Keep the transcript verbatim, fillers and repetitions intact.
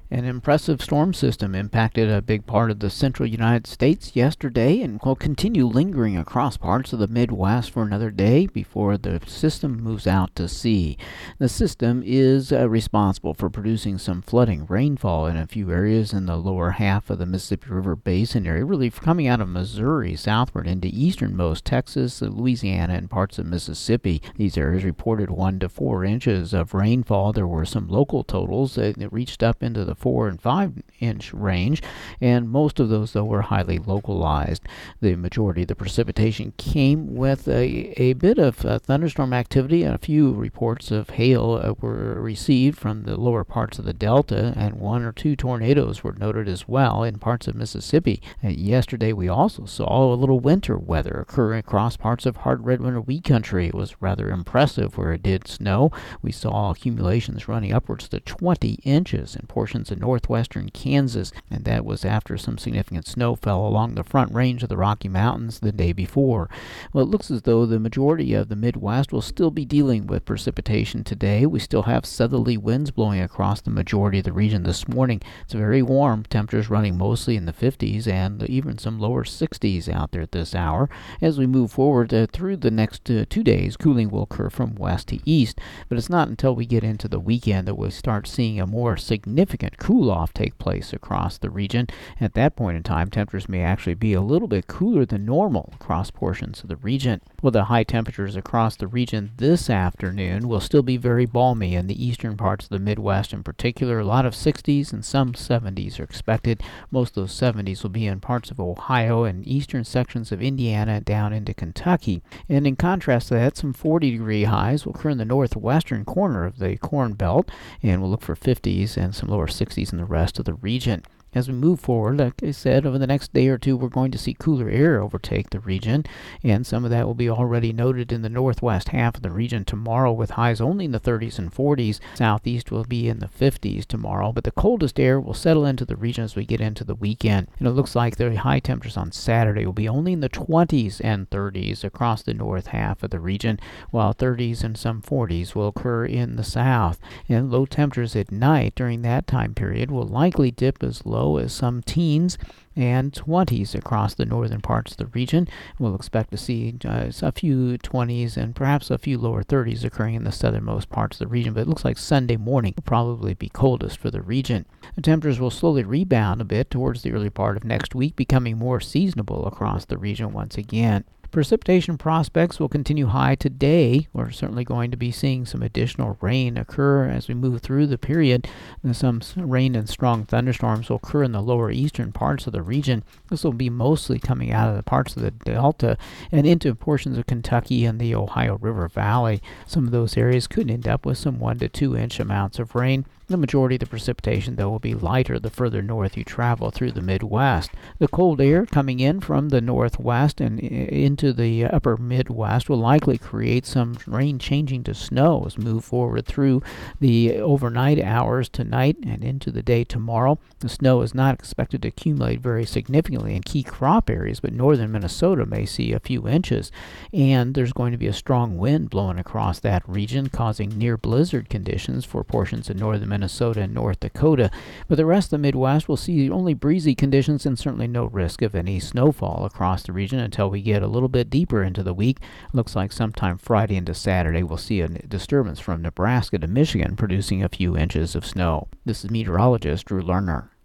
An impressive storm system impacted a big part of the central United States yesterday and will continue lingering across parts of the Midwest for another day before the system moves out to sea. The system is uh, responsible for producing some flooding rainfall in a few areas in the lower half of the Mississippi River Basin area, really coming out of Missouri southward into easternmost Texas, Louisiana, and parts of Mississippi. These areas reported one to four inches of rainfall. There were some local totals that reached up into the four and five inch range, and most of those though were highly localized. The majority of the precipitation came with a, a bit of uh, thunderstorm activity, and a few reports of hail uh, were received from the lower parts of the delta, and one or two tornadoes were noted as well in parts of Mississippi. Uh, yesterday we also saw a little winter weather occur across parts of hard red winter wheat country. It was rather impressive where it did snow. We saw accumulations running upwards to twenty inches in portions of northwestern Kansas, and that was after some significant snow fell along the front range of the Rocky Mountains the day before. Well, it looks as though the majority of the Midwest will still be dealing with precipitation today. We still have southerly winds blowing across the majority of the region this morning. It's very warm, temperatures running mostly in the fifties and even some lower sixties out there at this hour. As we move forward uh, through the next uh, two days, cooling will occur from west to east, but it's not until we get into the weekend that we'll start seeing a more significant cool-off take place across the region. At that point in time, temperatures may actually be a little bit cooler than normal across portions of the region. Well, the high temperatures across the region this afternoon will still be very balmy in the eastern parts of the Midwest in particular. A lot of sixties and some seventies are expected. Most of those seventies will be in parts of Ohio and eastern sections of Indiana down into Kentucky. And in contrast to that, some forty degree highs will occur in the northwestern corner of the Corn Belt, and we'll look for fifties and some lower sixties in the rest of the region. As we move forward, like I said, over the next day or two, we're going to see cooler air overtake the region, and some of that will be already noted in the northwest half of the region tomorrow, with highs only in the thirties and forties. Southeast will be in the fifties tomorrow, but the coldest air will settle into the region as we get into the weekend. And it looks like the high temperatures on Saturday will be only in the twenties and thirties across the north half of the region, while thirties and some forties will occur in the south. And low temperatures at night during that time period will likely dip as low as some teens and twenties across the northern parts of the region. We'll expect to see uh, a few twenties and perhaps a few lower thirties occurring in the southernmost parts of the region, but it looks like Sunday morning will probably be coldest for the region. The temperatures will slowly rebound a bit towards the early part of next week, becoming more seasonable across the region once again. Precipitation prospects will continue high today. We're certainly going to be seeing some additional rain occur as we move through the period. Some rain and strong thunderstorms will occur in the lower eastern parts of the region. This will be mostly coming out of the parts of the Delta and into portions of Kentucky and the Ohio River Valley. Some of those areas could end up with some one to two inch amounts of rain. The majority of the precipitation, though, will be lighter the further north you travel through the Midwest. The cold air coming in from the northwest and into the upper Midwest will likely create some rain changing to snow as we move forward through the overnight hours tonight and into the day tomorrow. The snow is not expected to accumulate very significantly in key crop areas, but northern Minnesota may see a few inches. And there's going to be a strong wind blowing across that region, causing near blizzard conditions for portions of northern Minnesota. Minnesota and North Dakota, but the rest of the Midwest will see only breezy conditions and certainly no risk of any snowfall across the region until we get a little bit deeper into the week. Looks like sometime Friday into Saturday we'll see a disturbance from Nebraska to Michigan producing a few inches of snow. This is meteorologist Drew Lerner.